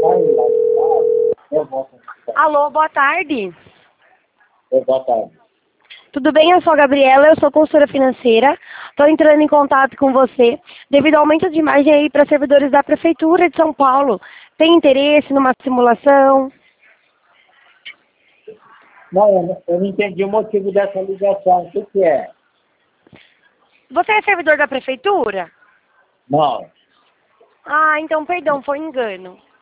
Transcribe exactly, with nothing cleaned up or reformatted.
Alô, boa tarde. Boa tarde. Tudo bem? Eu sou a Gabriela, eu sou consultora financeira. Estou entrando em contato com você devido ao aumento de margem aí para servidores da Prefeitura de São Paulo. Tem interesse numa simulação? Não, eu não, eu não entendi o motivo dessa ligação. O que, que é? Você é servidor da Prefeitura? Não. Ah, então perdão, foi engano.